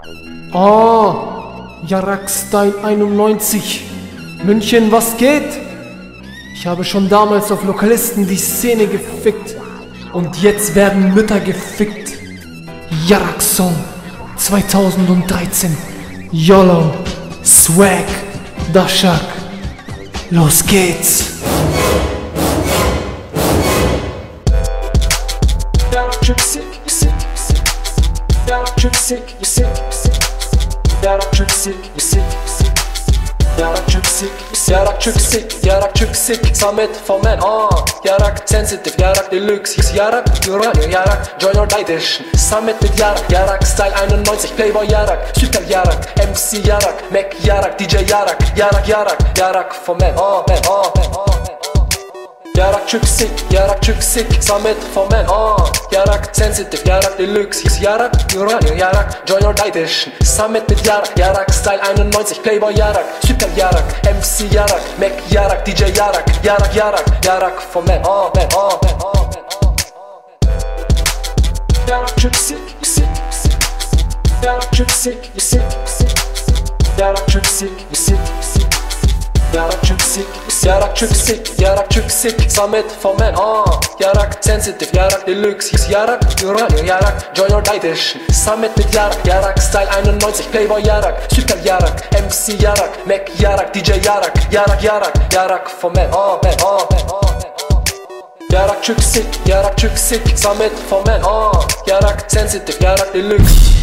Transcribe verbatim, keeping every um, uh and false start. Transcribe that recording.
Oh, Yarak Style einundneunzig. München, was geht? Ich habe schon damals auf Lokalisten die Szene gefickt. Und jetzt werden Mütter gefickt. Yarak Song zweitausenddreizehn. YOLO, Swag, Dashak. Los geht's. Yarak çok sick, you sick, you sick. Yarak çok sick, you sick, you sick. Yarak çok sick, you sick, you sick. Yarak çok sick, Yarak çok sick, Yarak çok sick. Samet Forman, ah, Yarak sensitive, Yarak deluxe, hieß Yarak, Uranium, Yarak, Join or Die Edition. Samet mit Yarak, Yarak Style einundneunzig, Playboy Yarak, Super Yarak, M C Yarak, Mac Yarak, D J Yarak, Yarak, Yarak, Yarak Forman, ah, man, ah, man, ah, man. Yarak çok sick, Yarak çok sick. Samet Forman, ah, Yarak sensitive, Yarak deluxe, hieß Yarak, Uranium, Yarak, Join or Die Edition. Samet mit Yarak, Yarak Style einundneunzig, Playboy Yarak, Super Yarak, M C Yarak, Mac Yarak, D J Yarak, Yarak, Yarak, Yarak Forman, ah, man, ah, man, ah, man, ah, man. Yarak çok sick, you sick, you sick. Yarak çok sick, you sick, you sick. Yarak çok sick, you sick, you sick. Yarak çok sick, Yarak çok sick, Yarak çok sick. Samet Forman, ah, Yarak sensitive, Yarak deluxe, hieß Yarak, Uranium, Yarak, Join or Die Edition. Samet mit Yarak, Yarak Style einundneunzig, Playboy Yarak, Super Yarak, M C Yarak, Mac Yarak, D J Yarak, Yarak, Yarak, Yarak Forman, ah, man, ah, man, ah, man. Yarak çok sick, Yarak çok sick. Samet Forman, ah, Yarak sensitive, Yarak deluxe.